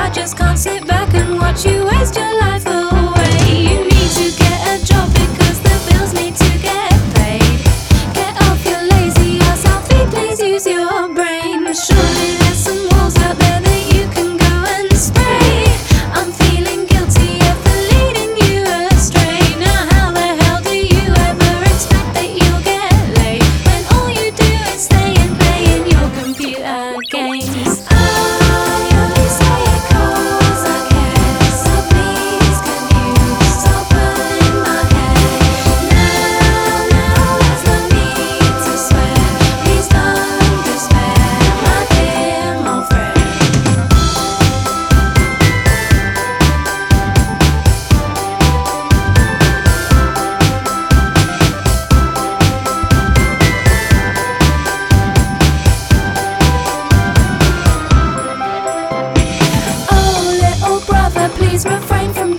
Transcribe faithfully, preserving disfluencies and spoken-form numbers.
I just can't sit back and watch you waste your life away. You need to get a job because the bills need to get paid. Get off your lazy ass, Alfie, please use your brain. Surely there's some walls out there that you can go and spray. I'm feeling guilty for leading you astray. Now how the hell do you ever expect that you'll get laid when all you do is stay and play in your computer games? I only say it 'cause I care, so please can you stop pulling my hair? Now, now there's no need to swear, please don't despair, my dear old friend. Oh, little brother, please refrain from